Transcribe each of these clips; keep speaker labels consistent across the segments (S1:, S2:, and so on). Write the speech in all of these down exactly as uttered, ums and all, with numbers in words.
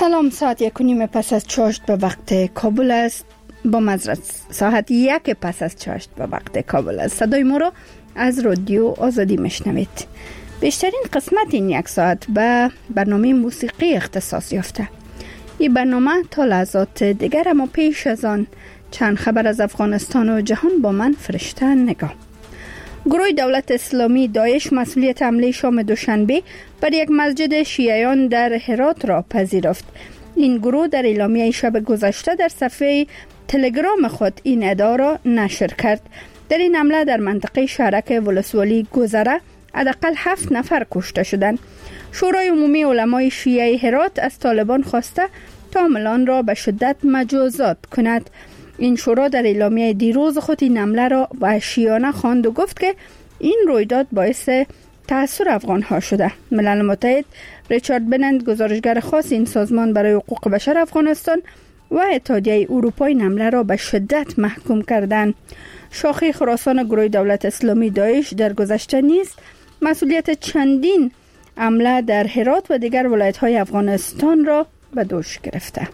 S1: سلام، ساعت یک و نیم پس از چاشت به وقت کابل است. با معذرت ساعت یک پس از چاشت به وقت کابل است. صدای ما را از رادیو آزادی میشنوید. بیشترین قسمت این یک ساعت به برنامه موسیقی اختصاص یافته. این برنامه تا لحظات دیگر، اما پیش از آن چند خبر از افغانستان و جهان با من فرشته نگاه. گروه دولت اسلامی داعش مسئولیت حمله شام دوشنبه بر یک مسجد شیعیان در هرات را پذیرفت. این گروه در اعلامیه شب گذشته در صفحه تلگرام خود این ادعا را نشر کرد. در این حمله در منطقه شهرک ولسوالی گذره حداقل هفت نفر کشته شدند. شورای عمومی علمای شیعه هرات از طالبان خواسته تا حاملان را به شدت مجازات کند. این شورا در اعلامیه دیروز خود این حمله را وحشیانه خواند و گفت که این رویداد باعث تأثیر افغان ها شده. ملل متحد ریچارد بنند، گزارشگر خاص این سازمان برای حقوق بشر افغانستان و اتحادیه اروپا این حمله را به شدت محکوم کردند. شاخه خراسان گروه دولت اسلامی داعش در گذشته نیز مسئولیت چندین حمله در هرات و دیگر ولایت‌های افغانستان را به دوش گرفته.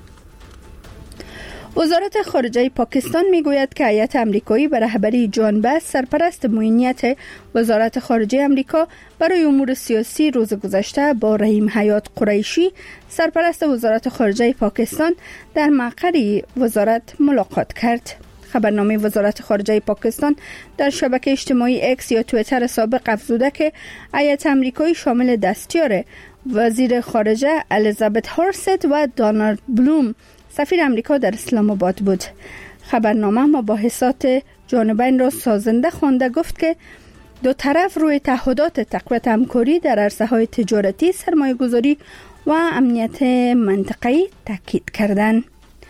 S1: وزارت خارجه پاکستان میگوید که هیئت آمریکایی به رهبری جان بس، سرپرست معینیت وزارت خارجه آمریکا برای امور سیاسی، روز گذشته با رحیم حیات قریشی، سرپرست وزارت خارجه پاکستان، در مقر وزارت ملاقات کرد. خبرنامه وزارت خارجه پاکستان در شبکه اجتماعی اکس یا توییتر سابق افزوده که هیئت آمریکایی شامل دستیار وزیر خارجه الیزابت هارست و دونالد بلوم، سفیر امریکا در اسلام آباد بود. خبرنامه مباحثات جانبین را سازنده خوانده گفت که دو طرف روی تعهدات تقویت همکاری در عرصه‌های تجارتی، سرمایه‌گذاری و امنیت منطقه‌ای تاکید کردند.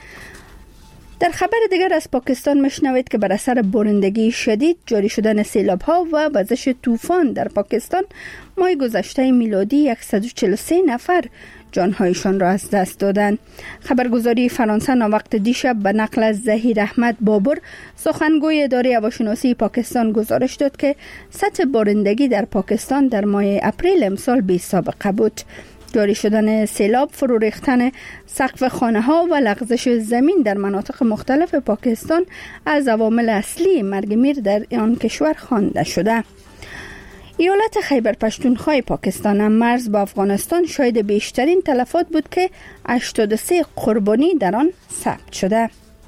S1: در خبر دیگر از پاکستان مشنوید که بر اثر بارندگی شدید، جاری شدن سیلاب‌ها و وزش طوفان در پاکستان، ماه گذشته میلادی صد و چهل و سه نفر جانهایشان را از دست دادند. خبرگزاری فرانسه ناوقت دیشب به نقل از ظهیر احمد بابر، سخنگوی اداره هواشناسی پاکستان، گزارش داد که سطح بارندگی در پاکستان در ماه اپریل امسال بی سابقه بود. جاری شدن سیلاب، فرو ریختن سقف خانه‌ها و لغزش زمین در مناطق مختلف پاکستان از عوامل اصلی مرگ میر در آن کشور خوانده شده. ایالت خیبر پشتونخوا پاکستان هم مرز با افغانستان شاهد بیشترین تلفات بود که هشتاد و سه قربانی در آن ثبت شده.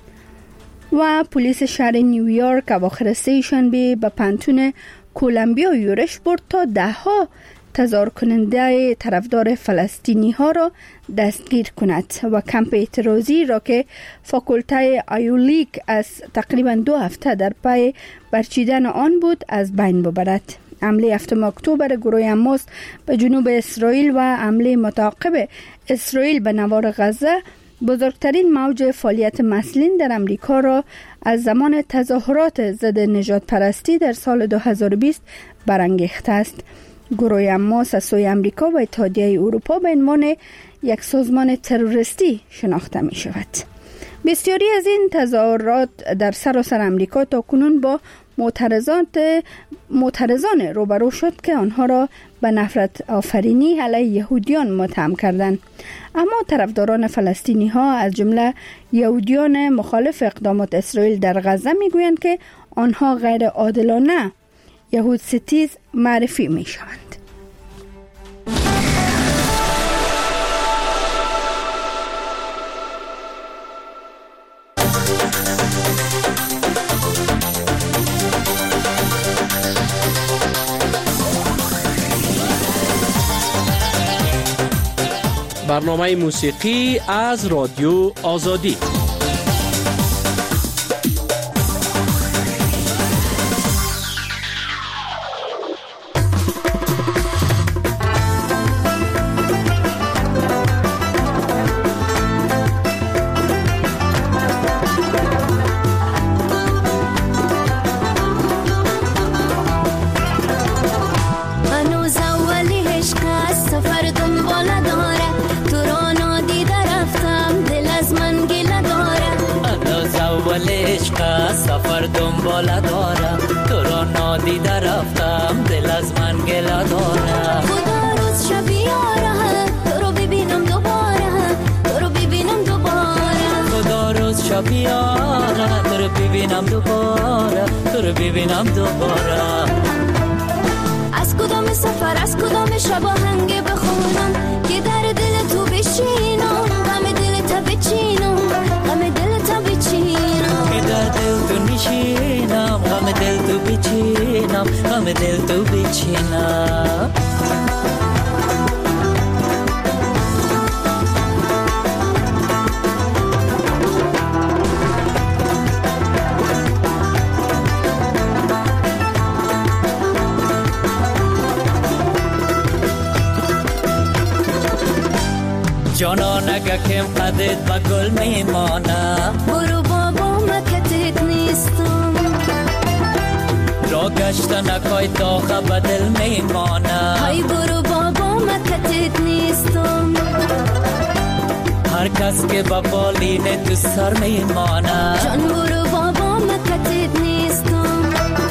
S1: و پلیس شهر نیویورک اواخر سه شنبه به پانتون کولومبیا یورش برد تا ده ها تظاهر کننده طرفدار فلسطینی ها را دستگیر کند و کمپ اعتراضی را که فاکولته آیولیک از تقریبا دو هفته در پای برچیدن آن بود از بین ببرد. حمله هفتم اکتبر گروه حماس به جنوب اسرائیل و حمله متعاقب اسرائیل به نوار غزه بزرگترین موج فعالیت مسلین در امریکا را از زمان تظاهرات ضد نژاد پرستی در سال دو هزار و بیست برانگیخته است. گروه حماس از سوی امریکا و اتحادیه اروپا به عنوان یک سازمان تروریستی شناخته می شود. بسیاری از این تظاهرات در سراسر امریکا تا کنون با معترضات معترضان روبرو شد که آنها را به نفرت آفرینی علیه یهودیان متهم کردند. اما طرفداران فلسطینی ها از جمله یهودیان مخالف اقدامات اسرائیل در غزه میگویند که آنها غیر عادلانه یهود ستیز معرفی می شوند.
S2: برنامه موسیقی از رادیو آزادی.
S3: سفر دنبال دارم، تو را نادیده رفتم، دل از من گله دارم.
S4: خدا روز شب یاره، تو رو ببینم دوباره، تو رو
S3: ببینم دوباره، تو رو ببینم دوباره.
S4: از کدام سفر از کدام شب آهنگ بخونم که در دل تو بشینم، غم دل تا بچینم، غم دل تا بچینم،
S3: که در دل تو نشینم، غم دل تو بچینم، غم دل تو بچینم. جانان اگه کم قدت با گل میمانه،
S4: برو بابا مکتت نیستم،
S3: را گشتن اکای داغه بدل میمانه،
S4: های برو بابا مکتت نیستم،
S3: هر کس که با بالین تو سر میمانه،
S4: جان برو بابا مکتت نیستم،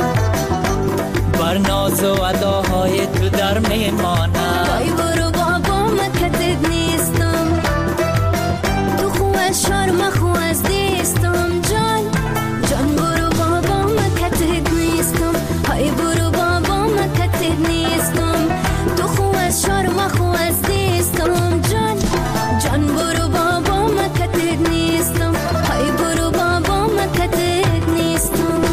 S3: بر ناز و اداهای تو در میمانه،
S4: های برو بابا مکتت نیستم، شرم خو از دیستم، جان جان برو بابا مکتت نیستم، های برو بابا مکتت نیستم، تو خو از شرم خو از دیستم، جان جان برو بابا مکتت نیستم، های برو بابا مکتت نیستم.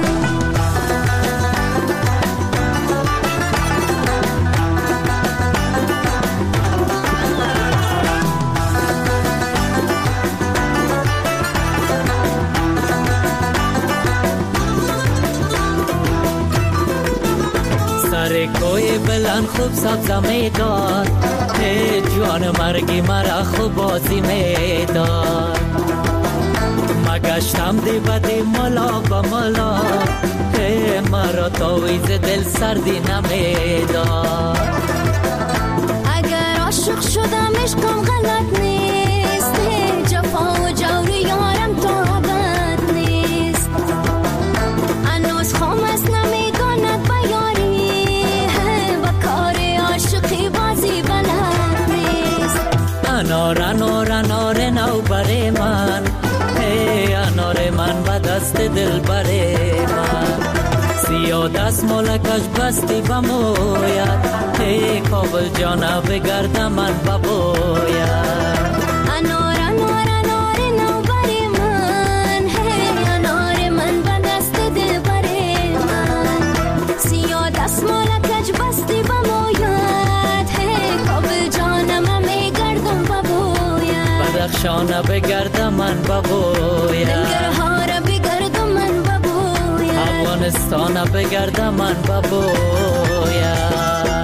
S3: کوی بلند خوب سبزه میداد، ای جوان مرگی مرا خوب بازی میداد، مگشتم دی بدی ملا با ملا، ای مرا تاویز دل سردی نمیداد.
S4: اگر عاشق شدم عشقم غلط نیست، جفا و جور یارم تو عبد نیست، انوز خام است نمیداند بیاری،
S3: انار انار انار نو بره من، ای انار من با دست دل بره من، سیاه دست مالکش بستی بموید، ای کابل جانا بگرد من ببوید.
S4: انار انار انار نو بره من، ای انار من با دست دل بره من، سیاه دست مالکش بستی بموید، ای کابل جانا من
S3: بدخشانه بگرد من ببوید،
S4: دنگرها را بگرد من ببوید،
S3: افغانستان بگرد من ببوید.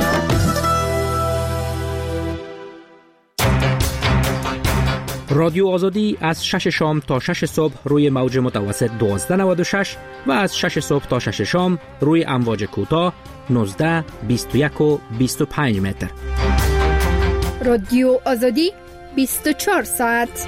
S2: رادیو آزادی از شش شام تا شش صبح روی موج متوسط دوازده نود و شش و از شش صبح تا شش شام روی امواج کوتاه نوزده، بیست و یک و بیست و پنج متر.
S1: رادیو آزادی بیست و چهار ساعت.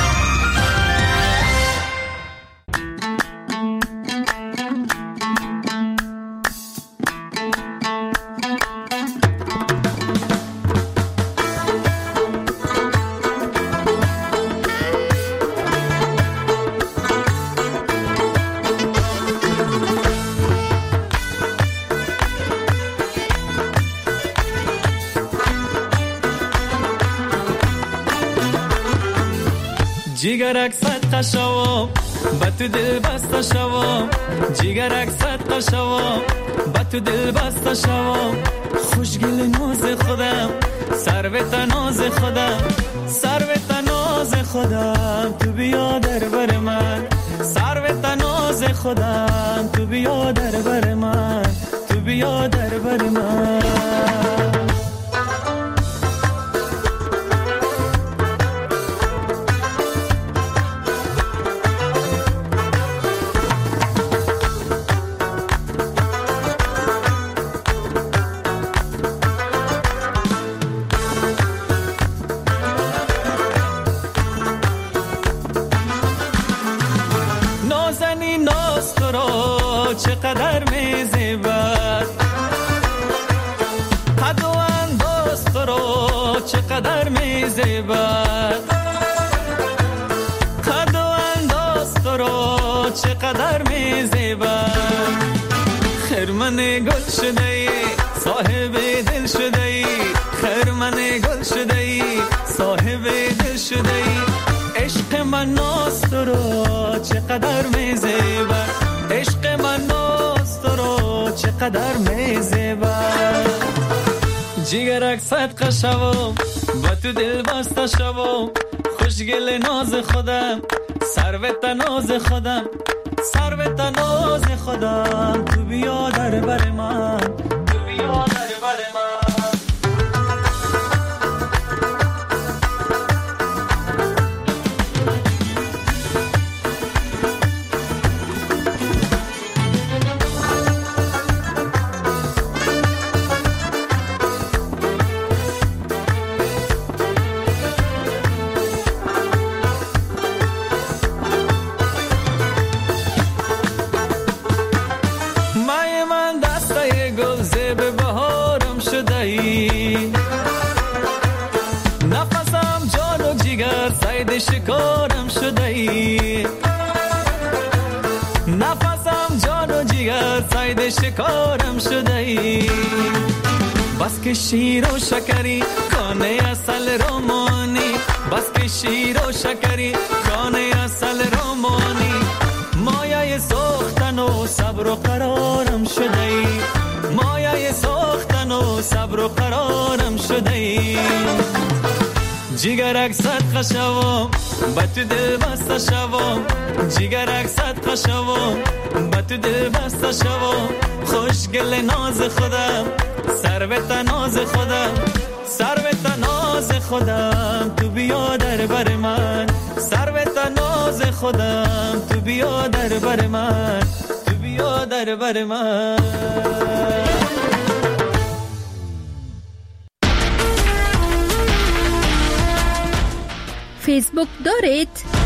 S5: جیگرک صد قشوام با تو دل بسته شوام، جیگرک صد قشوام با تو دل بسته شوام، خوشگل ناز خودم سروت ناز خودم، سروت ناز خودم تو بیا در بر من، سروت ناز خودم تو بیا در بر من، تو بیا در بر من. چقدر میزیبد قد و انداز تو رو، چقدر میزیبد قد و انداز تو رو، چقدر میزیبد خرمن گل شده ای صاحب دل شده ای خرمن گل شده ای صاحب دل شده ای عشق من ناست رو چقدر میزیبد عشق من ناست رو چقدر میزیبد جیگرک صدقه شوم با تو دل بسته شوم خوشگل ناز خودم سروت ناز خودم سروت ناز خودم تو بیا در بر من تو بیا در بر من نفسم جان و جگر صید شکارم شده ای نفسم جان و جگر صید شکارم شده ای بس که شیر و شکری کانه اصل رومانی بس که شیر و شکری کانه اصل رومانی مایه سوختن و صبر و قرارم شده ای مایه سوختن و صبر و قرارم شده ای جیگرک صدقه شوم با تو دل بسته شوم جیگرک صدقه شوم با تو دل بسته شوم خوشگل ناز خودم سروت ناز خودم سروت ناز خودم تو بیا در بر من سروت ناز خودم تو بیا در بر من تو بیا در بر من
S1: فیسبوک دارید؟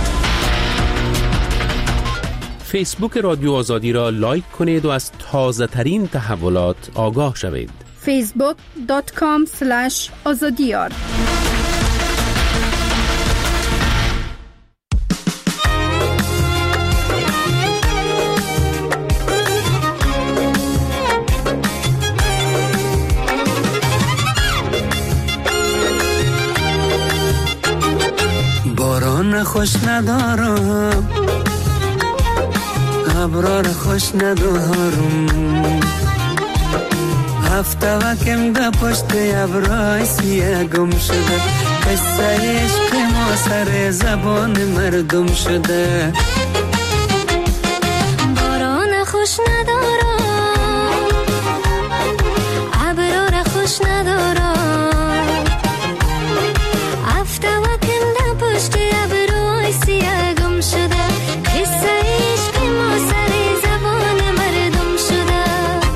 S6: فیسبوک رادیو آزادی را لایک کنید و از تازه ترین تحولات آگاه شوید.
S1: فیسبوک دات کام اسلش آزادیار
S7: باران خوش ندارم ابرار خوش ندارم هفته وکم ده پشت ابرای سیه گم شده قصه عشق ما سر زبان مردم شده
S4: باران خوش ندارم ابرار خوش ندارم هفته وکم ده پشت ابرای سیه گم شده قصه عشق ما سر زبان مردم شده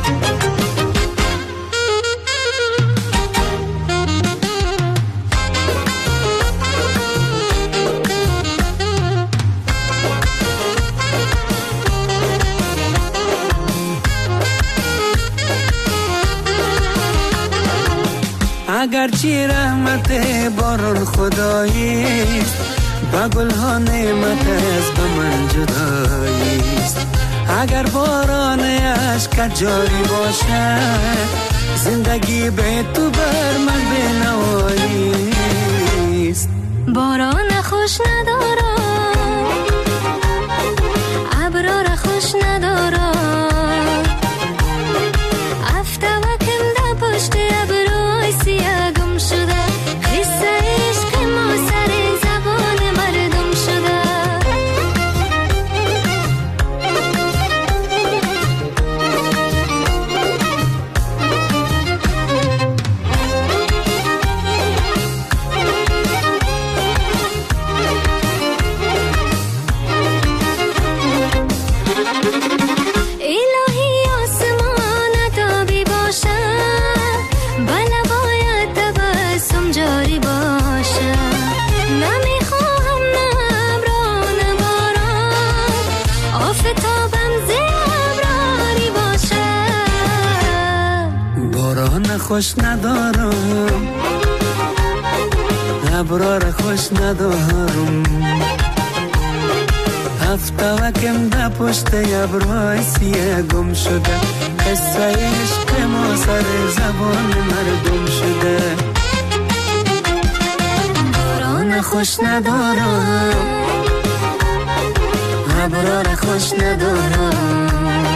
S7: اگرچه رحمت باران خداییست با گل ها نعمت از به من جداییست اگر باران عشق جاری باشد زندگی به تو بر من به نواییست
S4: باران خوش ندارم ابرار خوش ندارم هفته وکم ده پشت ابرای سیه گم شده قصه عشق ما سر زبان مردم شده
S7: خوش ندارم ابرار خوش ندارم افتاوکم در پشت ابروهای سیه گم شده قصه عشق ما سر زبان مردم شده باران خوش ندارم ابرار خوش ندارم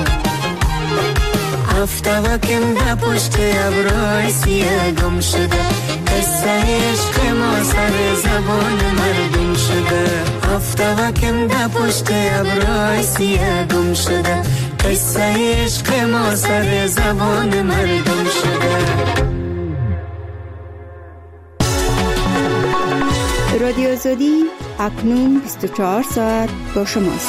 S7: افتاوکم در پشت ابروهای سیه گم شده قصه عشق ما سر زبان مردم شده افتاوکم در پشت ابروهای سیه گم شده قصه عشق ما سر زبان مردم شده.
S1: رادیو آزادی اکنون بیست و چهار ساعت با شماست.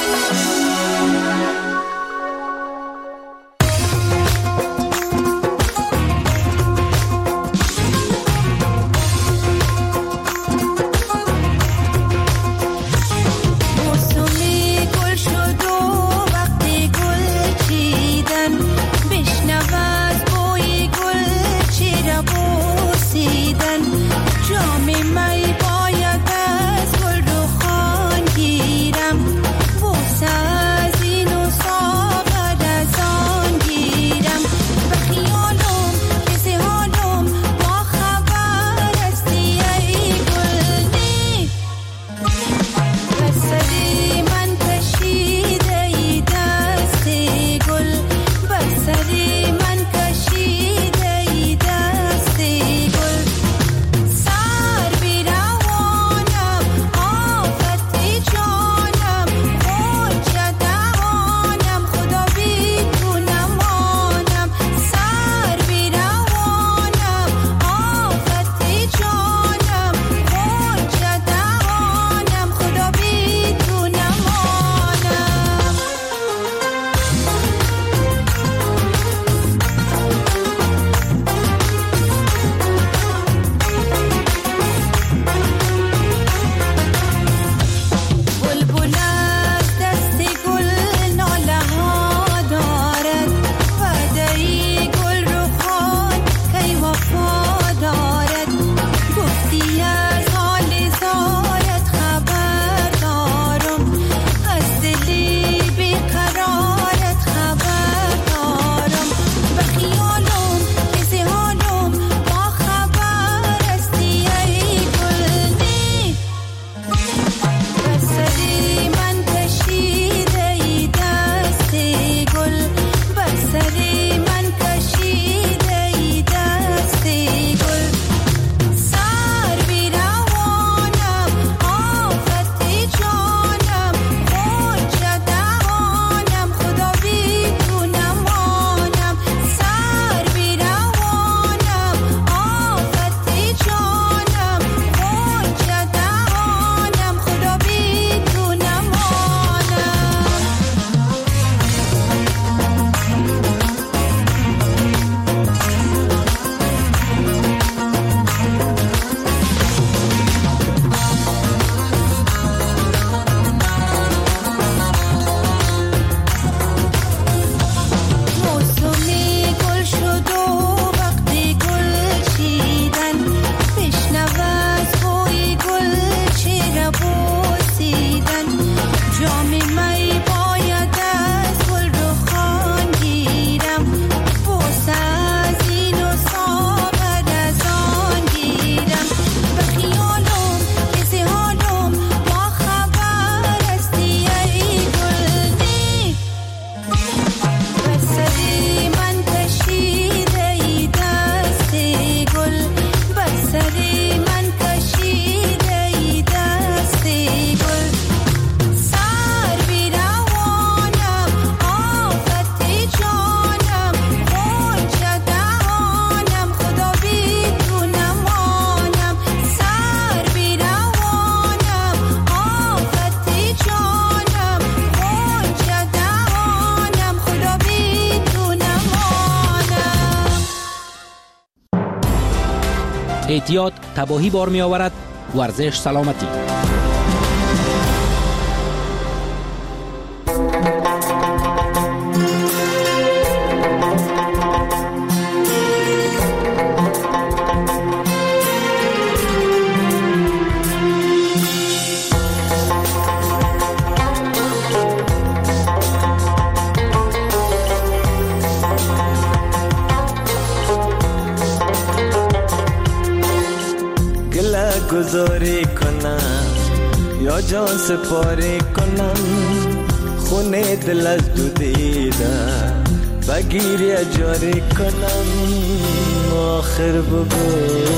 S2: اعتیاد تباهی بار می آورد، ورزش سلامتی.
S5: گذاری کنم یا جان سپاری کنم، خونه دل از دو دیده بگیری جاری کنم. آخر بگو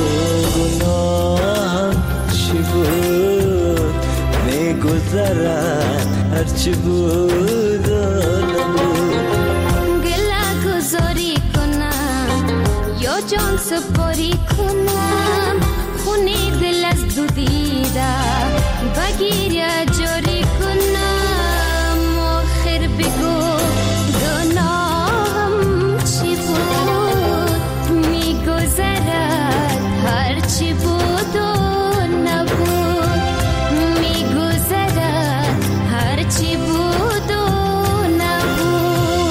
S5: گناهم چی بود، میگذرد هرچی بود و نبود.
S4: گله گذاری کنم یا جان سپاری کنم، خونه دل از دو دیده بگیری جاری کنم. آخر بگو گناهم چی بود، میگذرد هرچی بود و نبود، میگذرد هرچی بود و نبود.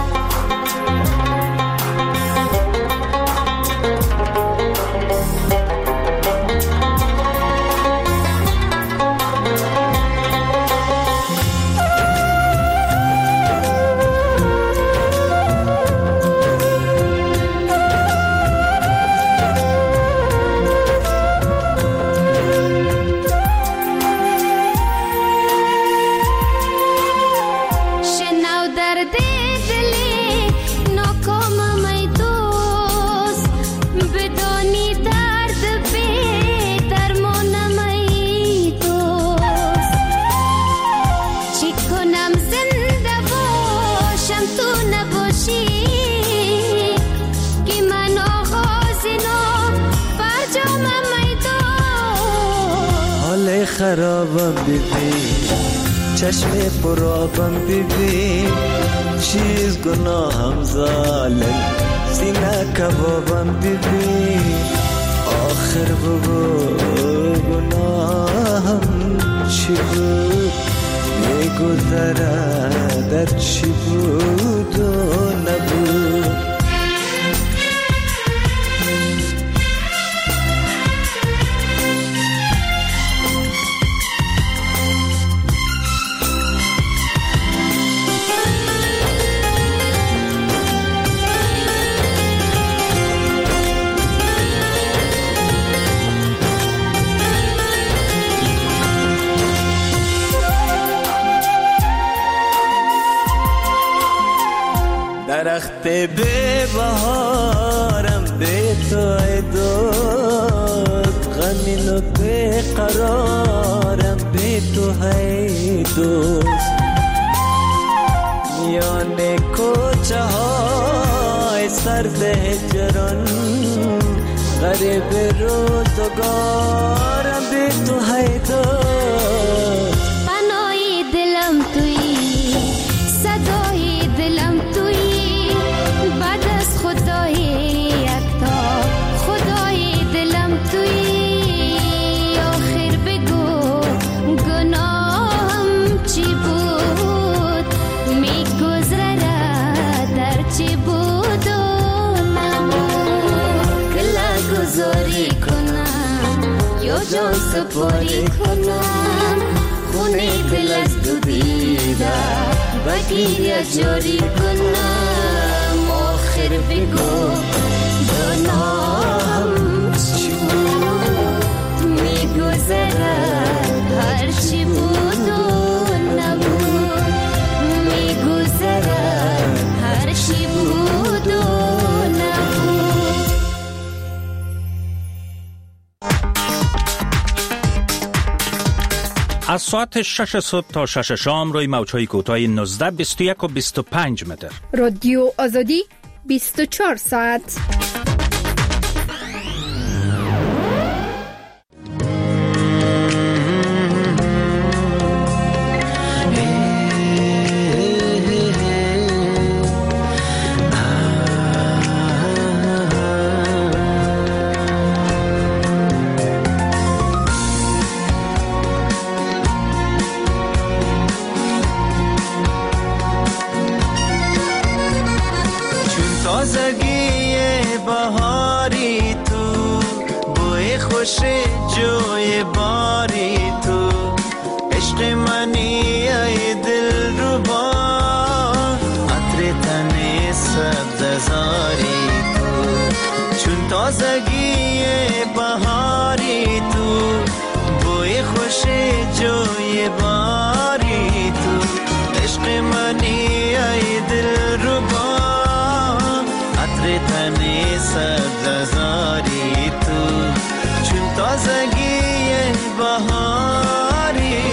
S5: خرابم ببین، چشم پرابم ببین، چیز گناهم ظالم، سینه کبابم ببین. آخر بگو گناهم چی بود، میگذرد در چی بود و نبود. درخت به بهارم به تو ای دوست، غمین و به قرارم به تو ای دوست. میان کوچه های سرد هجران، غریب روزگارم به تو ای دوست.
S4: پناهی دلم تویی، صدای دلم تویی، بعد از خدای یکتا خدای دلم تویی. آخر بگو گناهم چی بود، میگذرد در چی بود و نبود. گله گذاری کنم یا جان سپاری کنم، خونه دل از دو دیده بگیری جاری کنم. آخر بگو گناهم چی بود، میگذرد هرچی بود و نبود، میگذرد هرچی بود و نبود.
S2: از ساعت شش صبح تا شش شام روی موج‌های کوتاه نوزده، بیست و یک و بیست و پنج متر.
S1: رادیو آزادی بیست و چهار ساعت.
S5: تازگی بهاری تو، بوی خوش جوی باری تو، عشق منی ای دل ربا، عطر تن سبز زاری تو. چون تازگی بهاری تو،
S7: جوی باری تو، عشق منی ای دل ربا، عطر تنی سبززاری تو، چون تازگی بهاری.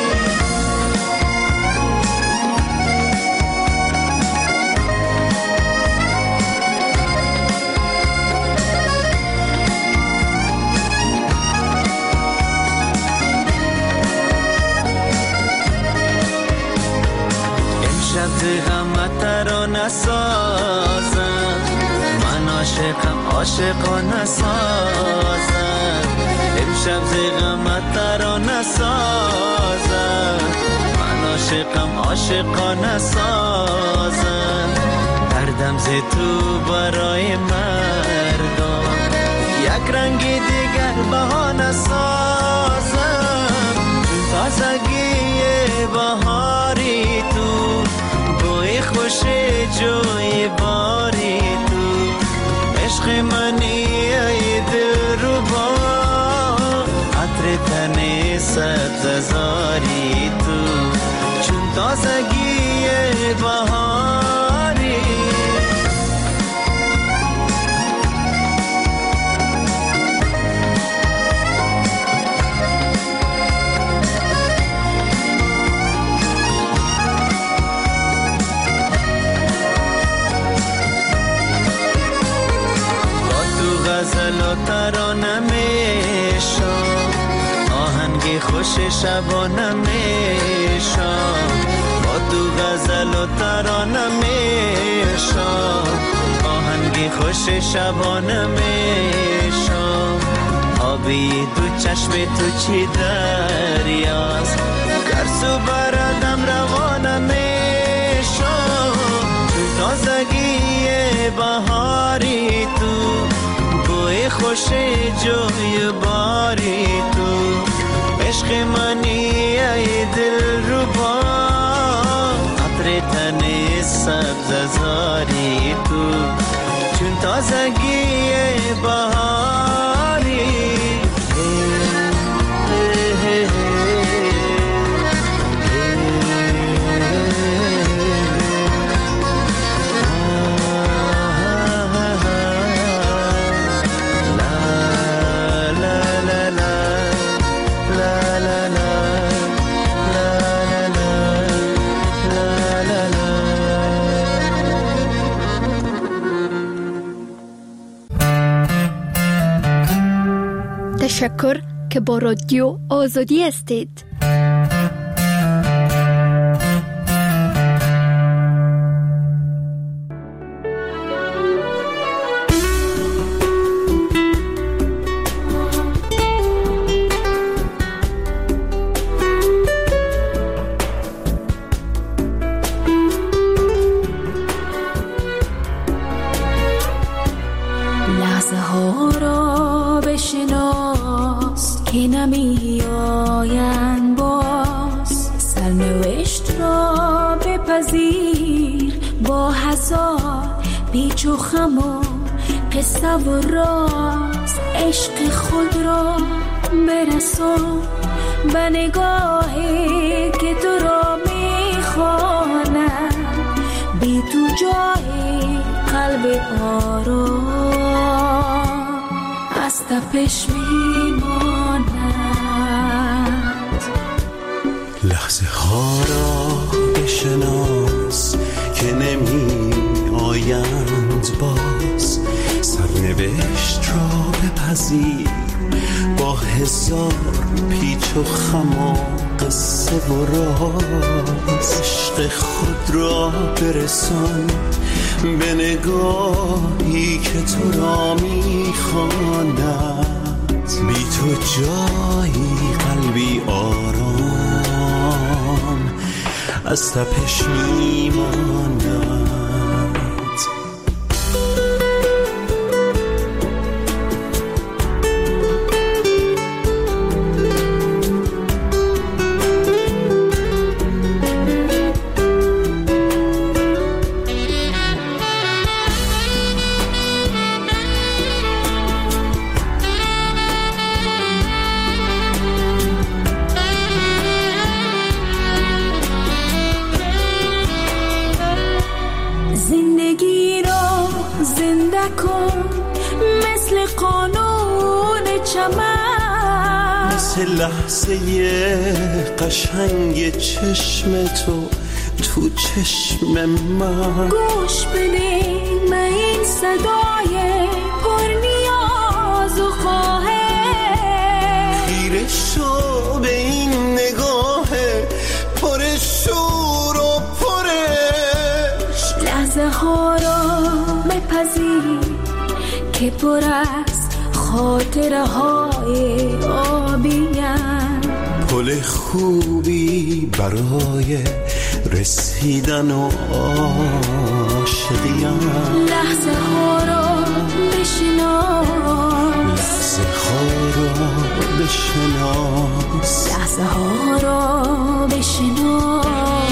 S7: غم ترانه سازم، من عاشقم عاشقانه سازم، امشب ز غم ترانه سازم، من عاشقم عاشقانه سازم، دردم ز تو برای مردم، یک رنگ دیگر بهانه سازم، تازگی بهاری تو، بوی خوش جوی باری تو، عشق منی ای دل ربا، عطر تن سبززاری تو، چون تازگی بهاری. غزل و ترانه میشم، آهنگ خوش شبانه میشم، با تو غزل و ترانه میشم، آهنگ خوش شبانه میشم، آبی دو چشم تو چی دریاست، گرسو بردم روانه میشم، چون تازگی بهاری تو، بوی خوش جوی باری تو، عشق منی ای دل ربا، عطر تن سبززاری تو، چون تازگی بهاری.
S1: تشکر که با رادیو آزادی هستید.
S8: لحظه ها را بشناس که نمی آیند باز، سرنوشت را بپذیر با هزار پیچ و خم و قصه و راز، عشق خود را برسان به نگاهی که تو را می خواند، بی تو جای قلب آرام از تپش می ماند.
S9: لحظه ها را بشناس که نمی آیند باز، سرنوشت را بپذیر با هزار پیچ و خم و قصه و راز، عشق خود را برسان به نگاهی که تو را می‌خواند، بی تو جایی قلبی آرام از تپش می‌ماند.
S8: زندگی را زنده کن مثل قانون چمن،
S9: مثل لحظه قشنگ چشم تو تو چشم من.
S8: گوش بده به این صدای پر نیاز و خواهش،
S9: خیره شو به این نگاه پر شور و پرش.
S8: لحظه ها را بپذیر که پر از خاطره های آبیم،
S9: پل خوبی برای رسیدن و عاشقیم.
S8: لحظه ها را بشناس،
S9: لحظه ها را بشناس،
S8: لحظه ها را بشناس.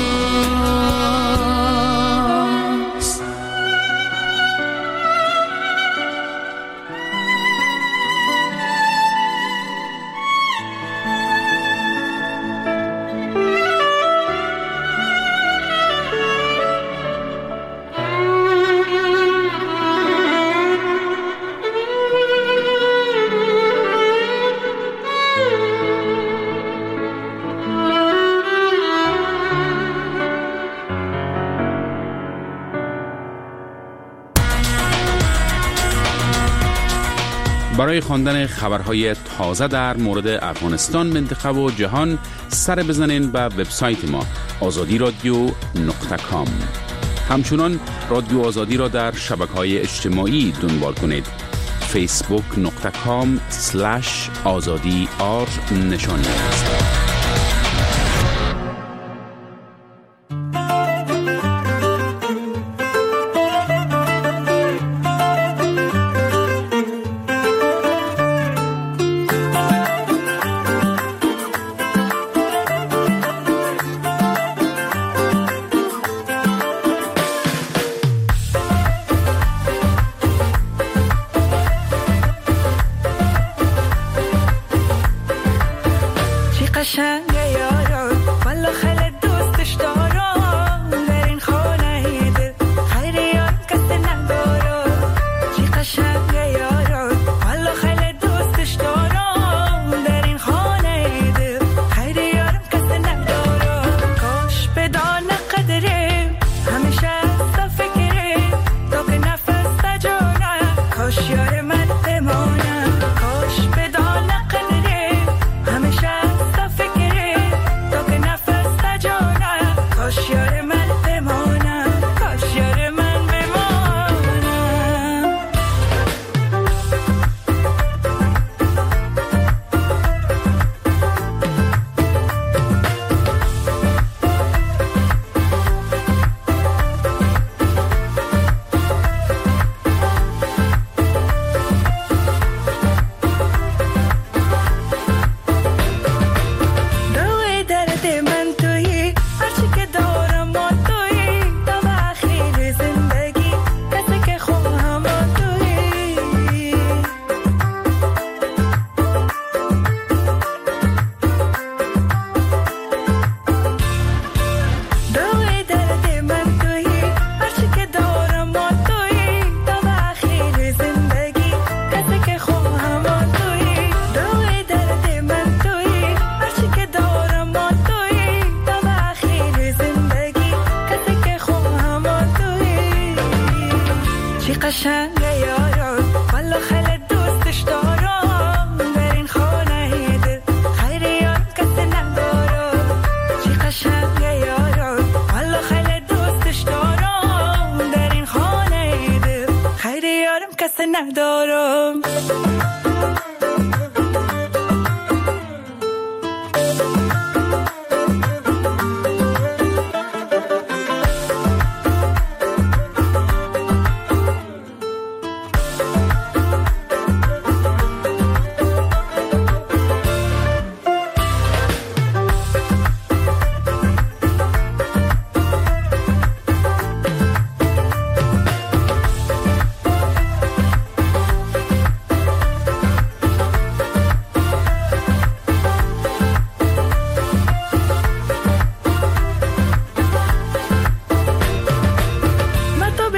S6: برای خواندن خبرهای تازه در مورد افغانستان، منطقه و جهان سر بزنین به وبسایت ما آزادی رادیو نقطه کام. همچنان رادیو آزادی را در شبکه‌های اجتماعی دنبال کنید. فیسبوک نقطه کام سلش آزادی آر نشانی است.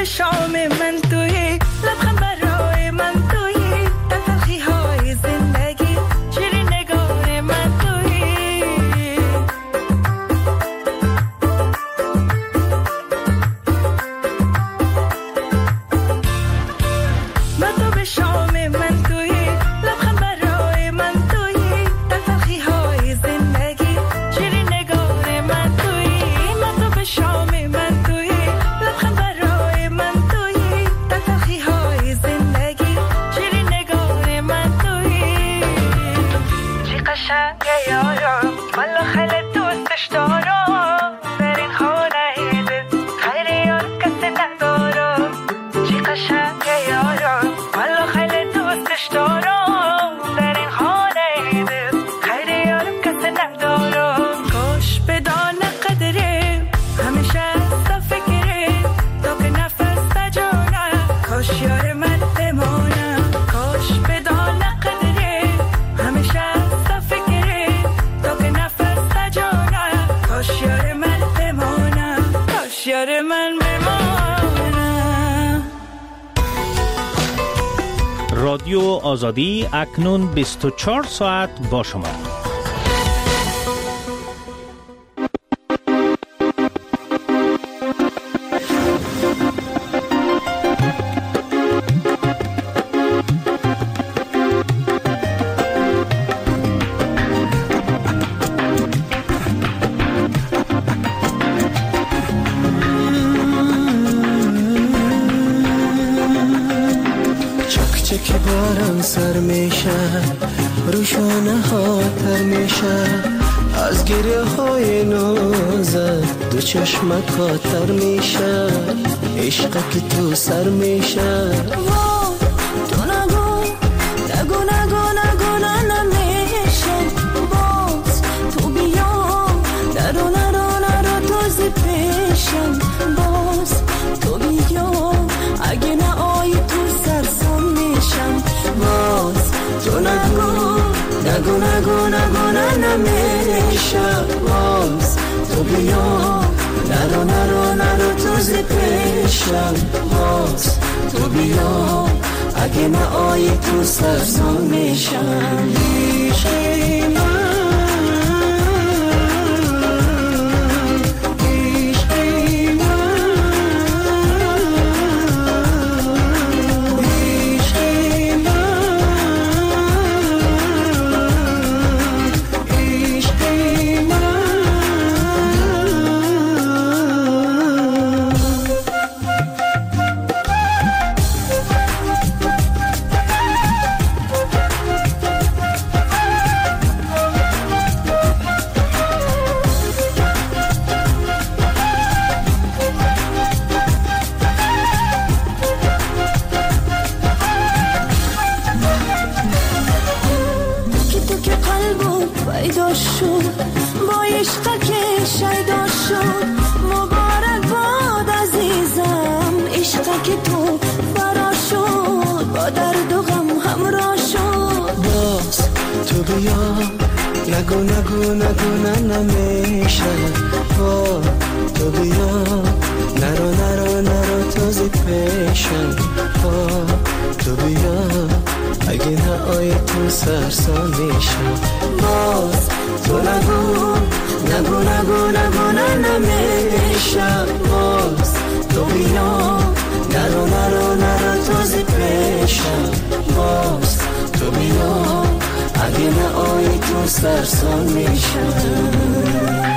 S10: به شام من تویی، لبخند برای من تویی، در تلخی های زندگی شیرین نگار من تویی. من تو به شام من تویی، لبخند برای من تویی، در تلخی های زندگی شیرین نگار من تویی. من تو به شام من تویی، لبخند برای من تویی، در تلخی های زندگی شیرین نگار من تویی. چی قشنگه یارم، والا خیلی دوستش دارم، در این خانه دل خیلی یار کسی ندارم. چی قشنگه یارم، والا خیلی دوستش دارم، در این خانه دل خیلی یار کسی ندارم. کاش بدانه قدره، همیشه از فکره، تا که نفس بجانه، کاش یار من بمانه. کاش بدانه قدره، همیشه از فکره، تا که نفس بجانه، کاش یار من بمانه، کاش یار من بمانه.
S11: رادیو آزادی اکنون بیست و چهار ساعت با شما.
S7: چک باران سر میشه، روشانه ها تر میشه، از گریه های نازت دو چشمت خاطر میشه، عشق که تو سر میشه.
S8: تو نگو نگو نگو نگو نه نمیشه، باز تو بیا نرو نرو نرو تازه پیشم، باز تو بیا اگه نه آی تو سرسام میشم.
S7: باز تو نگو نگو نگو نگو نه نمیشه، باز تو بیا نرو نرو نرو تازه پیشم، باز تو بیا اگه نه آی تو سرسام میشم. عشقی من نگو نگو نگو نه نمیشه، با تو بیا نرو نرو نرو تازه پیشم، با تو بیا اگه نه آی تو سرسام میشم. باز تو نگو نگو نگو نگو نه نمیشه، باز تو بیا نرو نرو نرو تازه پیشم، باز تو بیا اگه نه آی تو سرسام میشم.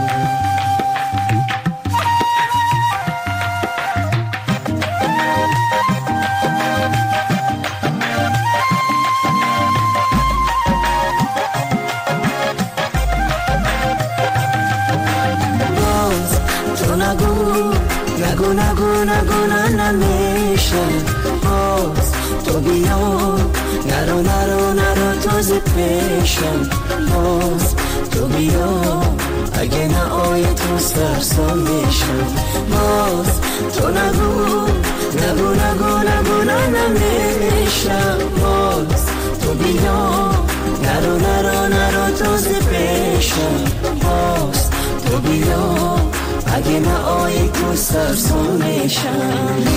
S7: نگو نگو نگو نه نمیشه، باز تو بیا نرو نرو نرو تازه پیشم، باز تو بیا اگه نه آی تو سرسام میشم. باز تو نگو نگو نگو نگو نه نمیشه، باز تو بیا نرو نرو نرو تازه پیشم، باز تو بیا
S8: اگه نه آی تو سرسون میشم.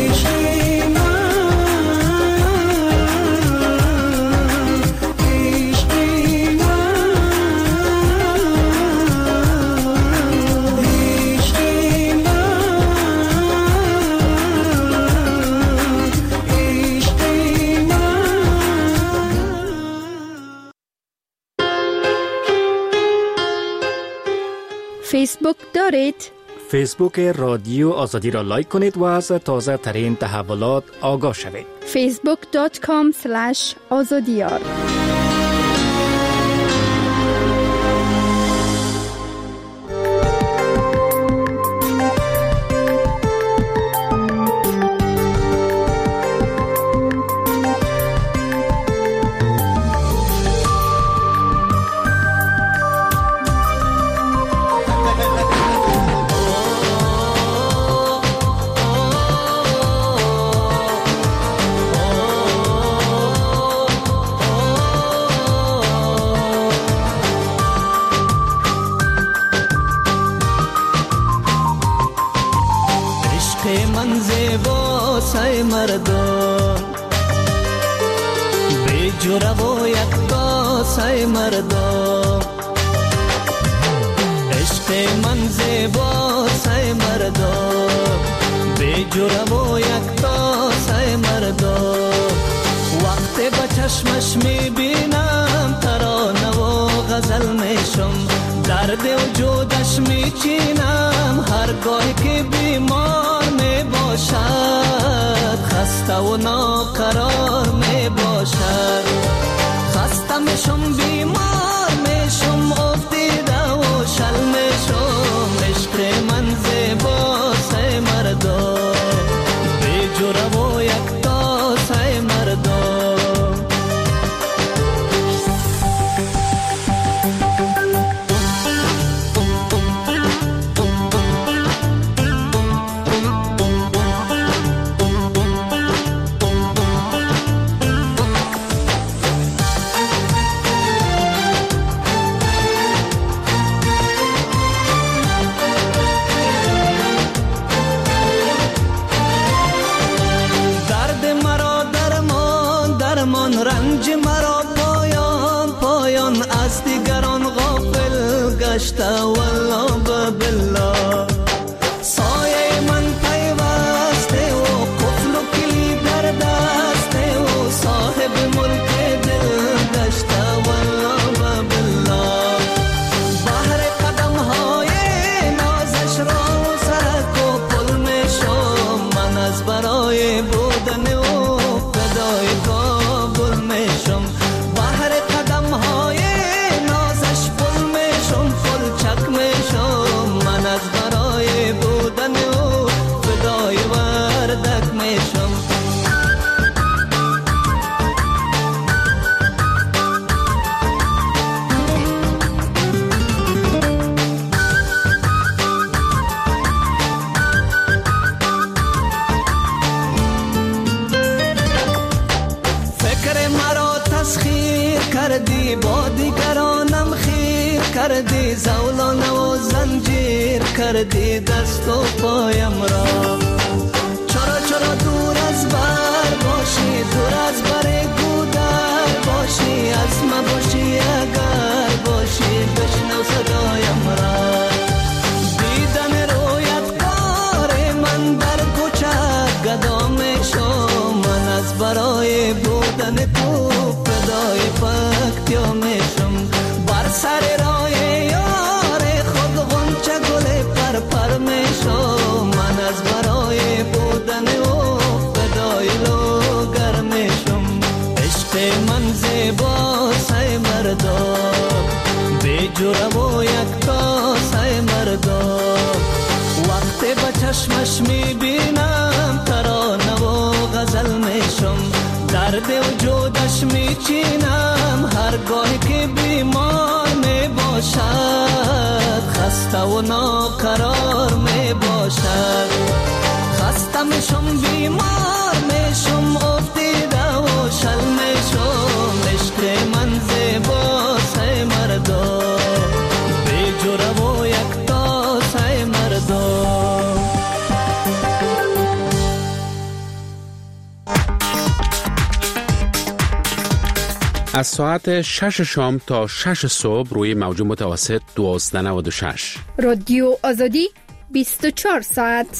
S1: فیسبوک دارید؟
S12: فیسبوک رادیو آزادی را لایک کنید و از تازه ترین تحولات آگاه شوید.
S1: فیسبوک دات کام اسلش آزادیار.
S3: مردم به جوره و یک داسه مردم عشق من زیباسه مردم به جوره و یک داسه مردم وقتی به چشمش میبینم ترانه و غزل میشم درد وجودش میچینم هرگاهی که بیمار میباشد خسته و ناقرار میباشد خسته میشم بیمار میشم افتیده و شل میشم عشق من زیباسه مردم به جوره و یک داسه مردم رنج مرا پایان پایان از دیگران غافل گشته والله بالله سایه من پیوسته و قفل و کلید در دسته و صاحب ملک دل گشته والله بالله بحر قدم های نازش را سرک و پل میشم من از برای بودن و فدای کابل میشم بحر قدم های نازش پل میشم پل چک میشم من از برای بودن و فدای وردک میشم کردی با دیگرانم خیر کردی زولانه و زنجیر کردی دست و پایم را چرا چرا دور از بر باشی دور از بر گودر باشی از ما باشی اگر باشی بشنو صدایم را دیدن رویت کار من در کوچه گدا میشم من از برای بودن تو فدای پکتیا میشم بر سر راه یار خود غنچه گل پر پر میشم من از برای بودن او فدای لوگر میشم عشق من زیباسه مردم به جوره و یک کاسه مردم وقتی به چشمش میبینم ترانه و غزل میشم درد وجودش میچینم هرگاهی که بیمار میباشد خسته و ناقرار میباشد خسته میشم بیمار میشم افتیده و شل میشم عشق من زیباسه مردم به جوره و یک تاسه مردم
S6: از ساعت شش شام تا شش صبح روی موج متوسط دوازده نود و شش.
S1: رادیو آزادی بیست و چهار ساعت.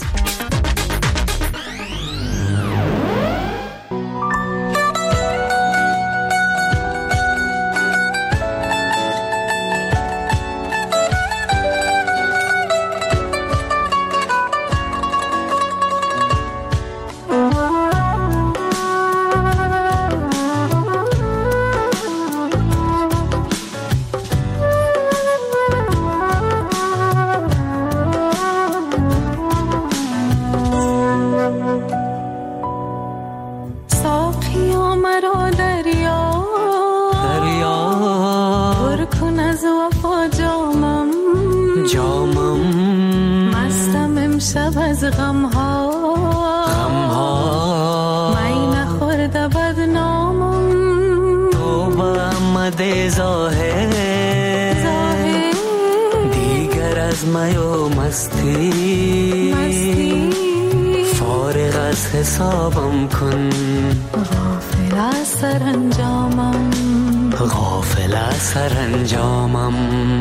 S3: حسابم کن غافل از سرانجامم غافل از سرانجامم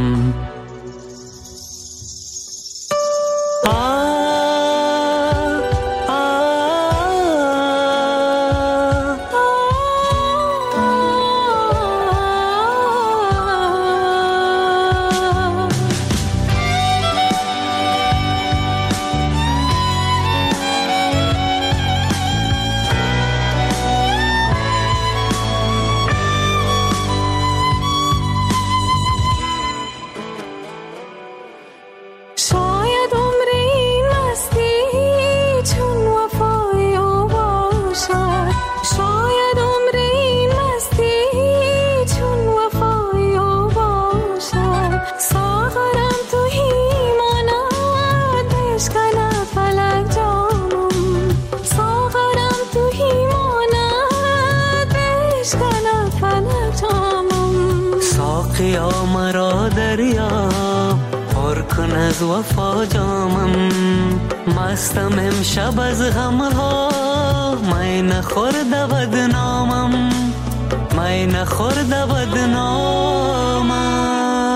S3: ساقیا مرا دریا پر کن از وفا جامم مستم امشب از غمها می نخورد بدنامم می نخورد بدنامم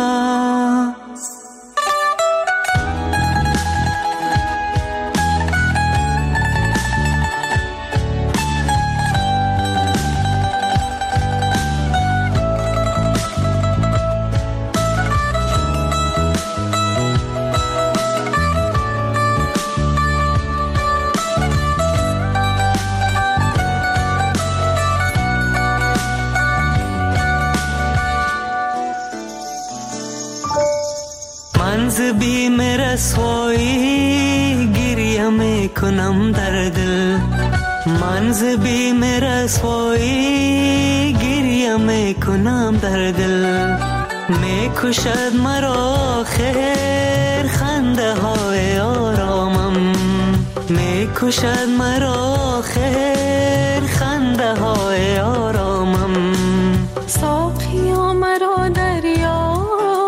S3: منز بیم رسوایی گریه میکنم در دل منز بیم رسوایی گریه میکنم در دل میکشد مرا خیر خنده های آرامم میکشد مرا خیر خنده های آرامم ساقیا مرا دریا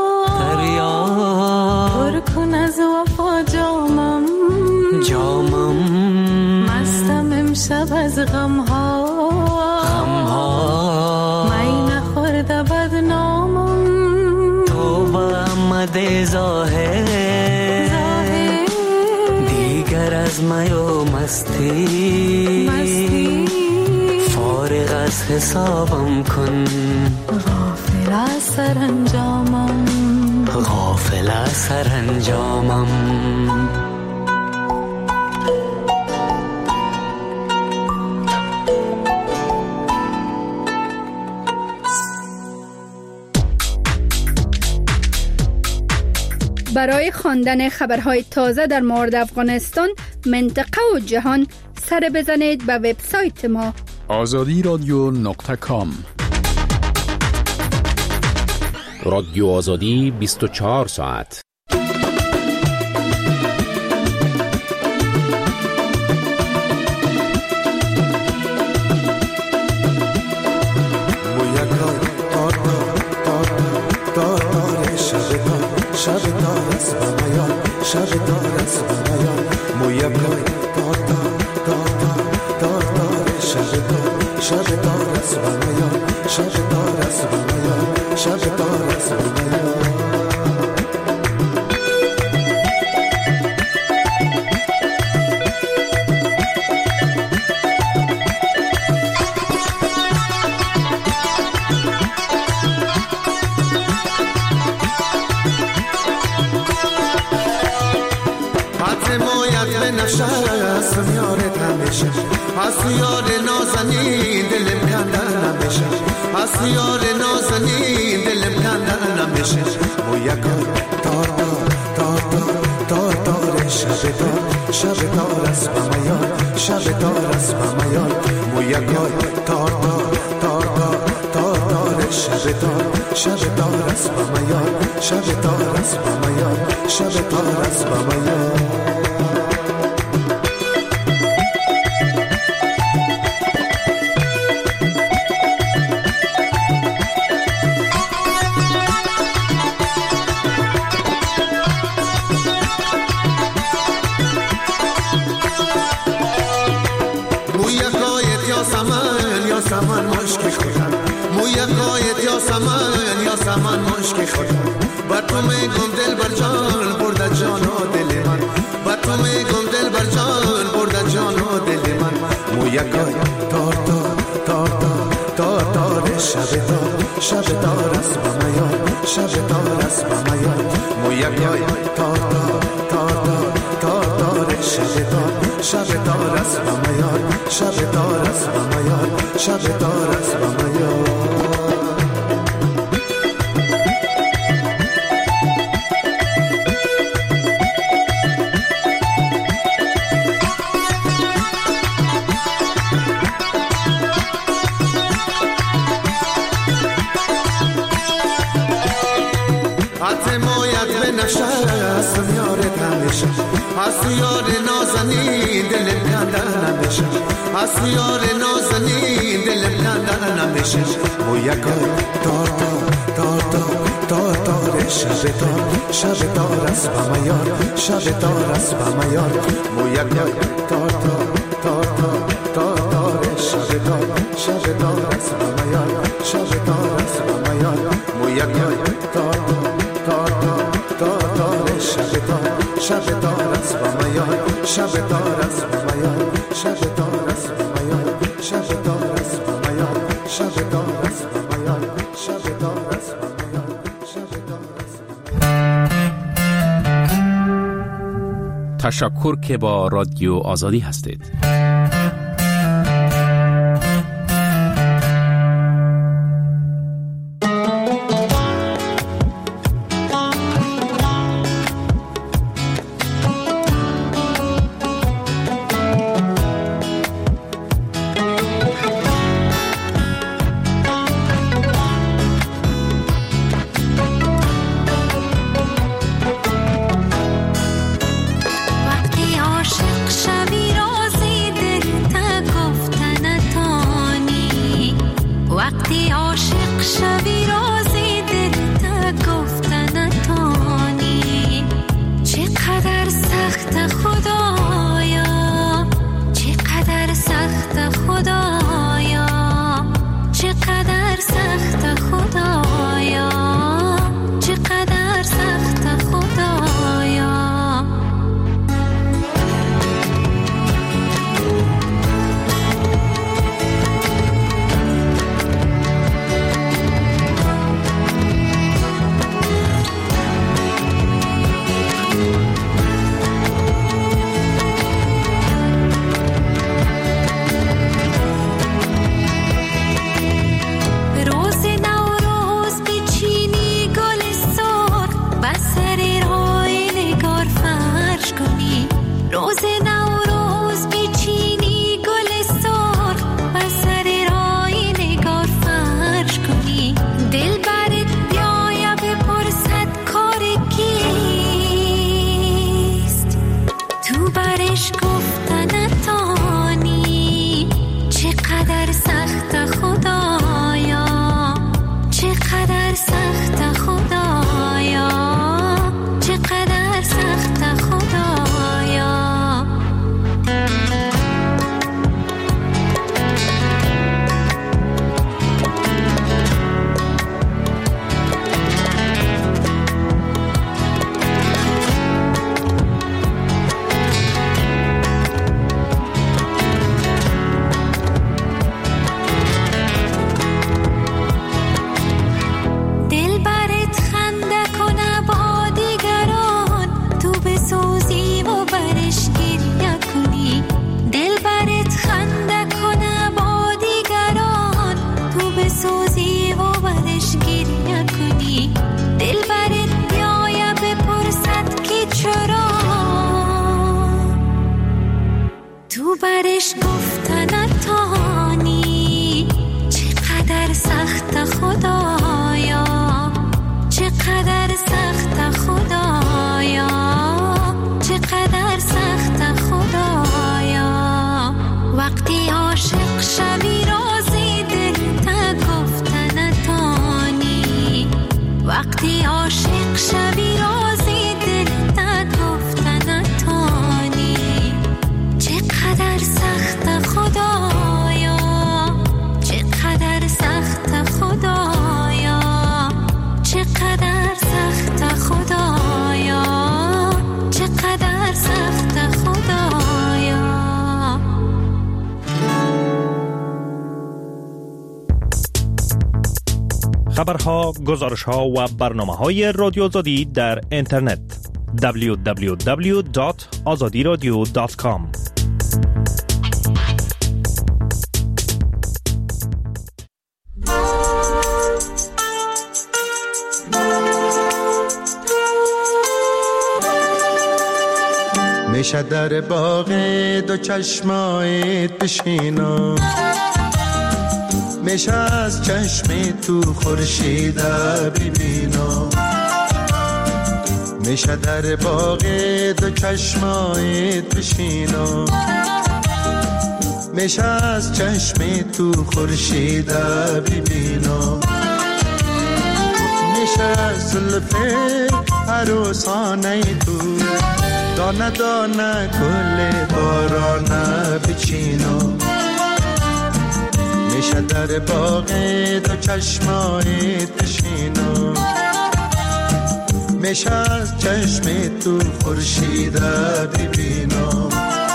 S3: پر کن از وفا جامم جامم مستم امشب از غمها غمها می نخورد بدنامم تو با آمد ظاهر دیگر از می و مستی مستی فارغ از حسابم کن غافل از سرانجامم غافل از سرانجامم
S1: برای خواندن خبرهای تازه در مورد افغانستان، منطقه و جهان سر بزنید به وبسایت ما
S13: آزادی رادیو نقطه کام.
S2: رادیو آزادی بیست و چهار ساعت.
S9: شب دار است و میان شب دار است و میان مویم لای دار دار دار دار دار دار شب دار شب دار است و میان شب دار
S7: یار نازنین دلم کندن نمیشه از یار نازنین دلم کندن نمیشه و یکان تار تار تار تار تار تار شب تار شب تار از بمیان شب تار از بمیان و یکان تار تار تار تار تار تار شب تار شب تار از بمیان شب تار از بمیان شب تار از بمیان سمن مشکی خودم موی قایت یا سمن یا سمن مشکی خودم بر تو میگم دل بر جان برده جان و دل من بر تو میگم دل بر جان برده جان و دل من موی قایت تار تار تار تار تار تار شب تار شب تار از بمیان شب تار از بمیان موی قایت تار تار تار تار تار تار شب تار شب تار از بمیان شب تار از بمیان شب تار از بمیان از یار نازنین دلم کندن نمیشه از یار نازنین دلم کندن نمیشه و یکان تار تار تار تار تار تار شب تار شب تار از بمیان شب تار از بمیان و یکان تار تار تار تار تار تار شب تار شب تار از بمیان شب تار از بمیان و یکان تار تار تار تار تار شب تار شب تار از بمیان شب تار از بمیان شب تار از بمیان شب تار از بمیان شب تار از بمیان شب تار از بمیان شب تار از
S6: تشکر که با رادیو آزادی هستید.
S4: گفتن تانی، چقدر سخت خدایا، چقدر سخت خدایا، چقدر سخت خدایا. وقتی عاشق شوی رازی دل تا گفتن تانی، وقتی عاشق شوی رازی دل تا گفتن تانی. چقدر سخت خدایا، چقدر سخت خدایا، چقدر سخت خدایا، چقدر سخت خدایا.
S11: خبرها، گزارشها و برنامه‌های رادیو آزادی در اینترنت دبلیو دبلیو دبلیو دات آزادی رادیو دات کام.
S7: میشه در باغ دو چشمایت بشینم، میشه از چشم تو خورشید ببینم، میشه در باغ دو چشمایت بشینم، میشه از چشم تو خورشید ببینم، میشه از زلف عروسانه تو دانه دانه گل بارانه بچینم، میشه در باغ دو چشمایت بشینم، میشه از چشم تو خورشید ببینم.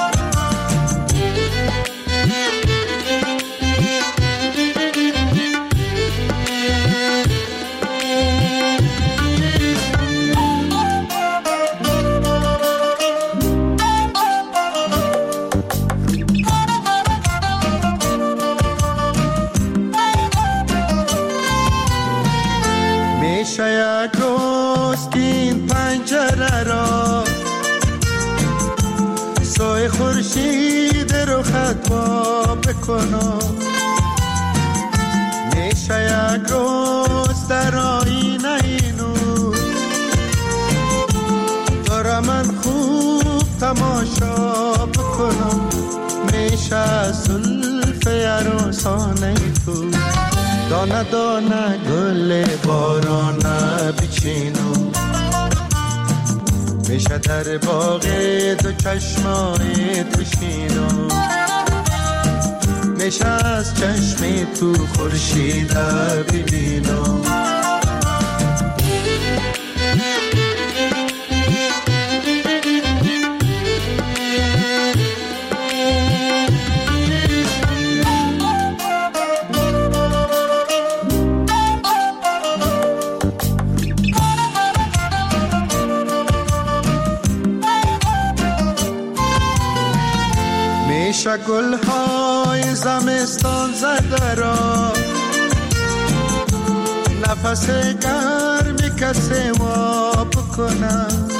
S7: میشه یک روز که این پنجره را سایه خورشید رو خطبا بکنم، میشه یک روز در آینه نور دارم من خوب تماشا بکنم، میشه از زلف عروسانه تو دانه دانه گل بارانه بچینم، میشه در باغ دو چشمایت بشینم، میشه از چشم تو خورشید ببینم. میشه گل‌های زمستان زده را نفس گرمی کسی ما بکنم،